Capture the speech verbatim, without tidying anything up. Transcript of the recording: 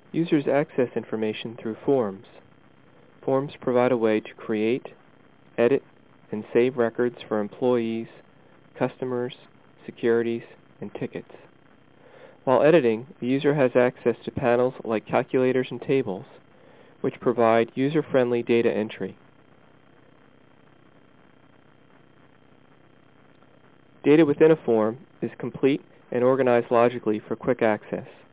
Users access information through forms. Forms provide a way to create, edit, and save records for employees, customers, securities, and tickets. While editing, the user has access to panels like calculators and tables, which provide user-friendly data entry. Data within a form is complete and organized logically for quick access.